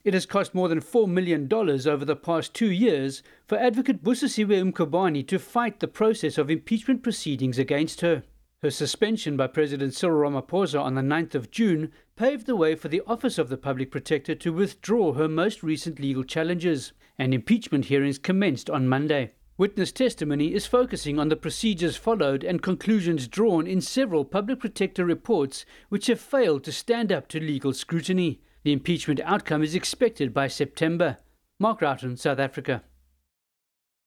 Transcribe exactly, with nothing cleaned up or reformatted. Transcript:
It has cost more than four million dollars over the past two years for advocate Busisiwe Mkhwebane to fight the process of impeachment proceedings against her. Her suspension by President Cyril Ramaphosa on the ninth of June paved the way for the Office of the Public Protector to withdraw her most recent legal challenges, and impeachment hearings commenced on Monday. Witness testimony is focusing on the procedures followed and conclusions drawn in several Public Protector reports which have failed to stand up to legal scrutiny. The impeachment outcome is expected by September. Mark Roughton, South Africa.